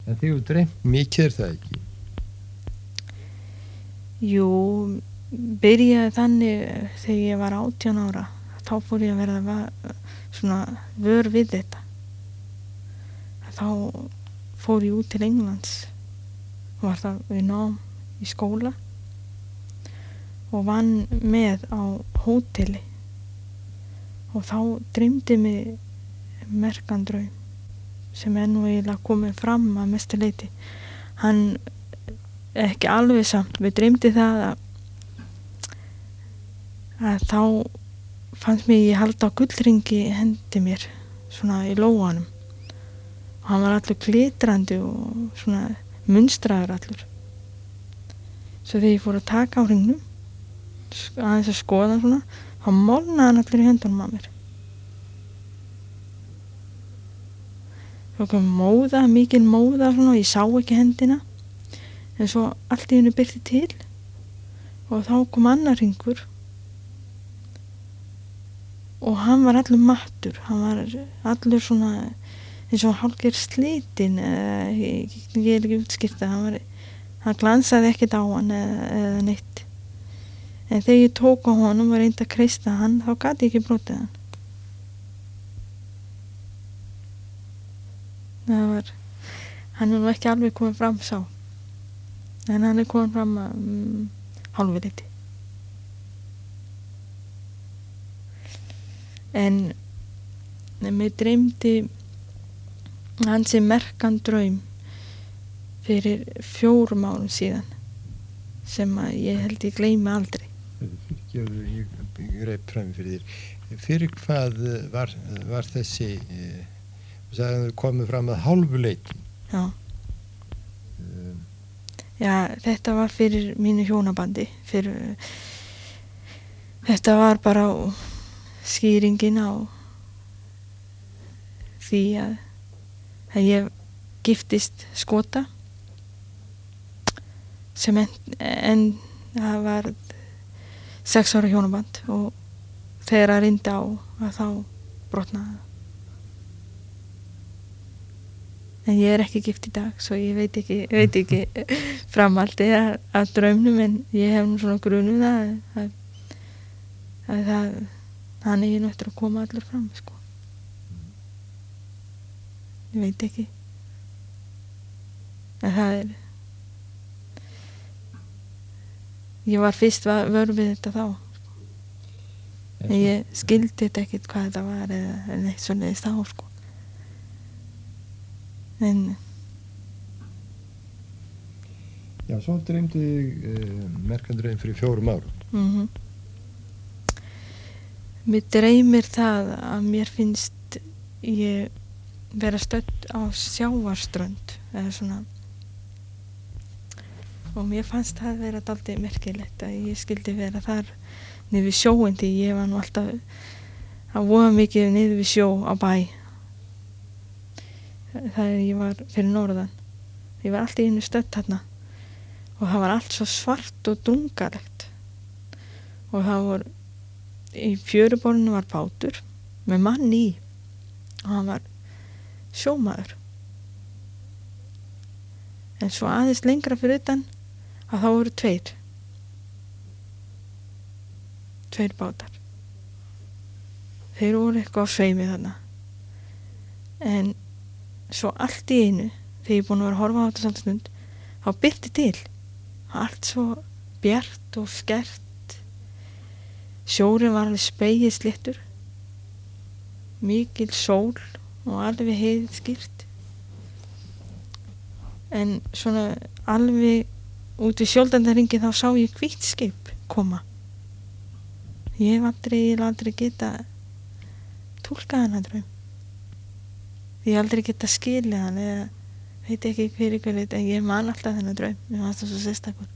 En þið hefur dreymt mikið það ekki? Jú, byrjaði þannig þegar ég var 18 ára. Þá fór ég að verða svona vör við þetta. Þá fór ég út til Englands og var það við nám í skóla og vann með á hóteli og þá dreymdi mig merkan draum sem nú eiginlega komið fram að mestu leyti. Hann ekki alveg samt, við dreymdi það að þá fannst mér ég halda á gullringi hendi mér svona í lóanum og hann var allur glitrandi og svona munstraður allur. Svo þegar ég fór að taka á hringnum aðeins að skoða svona, þá molnaði hann allur í höndunum á mér. Það kom móða, mikil móða svona, og ég sá ekki hendina en svo allt í einu birti til og þá kom annar hringur og hann var allur mattur, hann var allur svona eins og hálfgerð slitinn, ég er ekki útskýrta, hann glansaði ekkert á hann eða neitt. En þegar ég tók á honum og reyndi að kreista hann, þá gat ég ekki brotið hann. Hann nú ekki alveg komið fram sá, en hann komið fram að hálfleiti. En mér dreymdi hansi merkan draum fyrir 4 árum síðan sem að ég held ég gleymi aldrei. Ég greip fram fyrir þér. Fyrir hvað var þessi það komið fram að hálfuleiti? Já. Já, þetta var fyrir mínu hjónabandi. Þetta var bara skýringin á því að ég giftist Skota sem en það var 6 ára hjónaband og þegar að reyndi á að þá brotnaði það. En ég er ekki gift í dag, svo ég veit ekki framhaldi að draumnum, en ég hef nú svona grunum að hann eigi nú eftir að koma allur fram, sko. Ég veit ekki. En það ég var fyrst vör við þetta þá. En ég skildi þetta ekkert hvað þetta var eða neitt svoleiðis þá, sko. En já, svo dreymdi merkan draum fyrir 4 árum. Mér dreymir það að mér finnst ég vera stödd á sjávarströnd eða svona, og mér fannst það vera dálítið merkilegt að ég skildi vera þar niður við sjóinn, því ég var nú alltaf að voða mikið niður við sjó á bæ þegar ég var fyrir norðan. Ég var alltaf í einu stödd þarna og það var allt svo svart og drungalegt og það var í fjöruborðinu var bátur með mann í og hann var sjómaður. En svo aðeins lengra fyrir utan að þá voru 2 bátar. Þeir voru eitthvað á sveimi þarna. En svo allt í einu, þegar ég er búin að vera að horfa á þetta samt stund, þá birti til. Allt svo bjart og skært. Sjórinn var alveg spegilsléttur. Mikil sól og alveg heiðskýrt. En svona alveg út við Skjóldandaringinn þá sá ég hvítt skip koma. Ég hef aldrei geta túlkað hana draum. Ég hef aldrei geta skilið hann eða veit ekki fyrir ykkur, en ég man alltaf þennan draum. Mér fannst það svo sérstakur.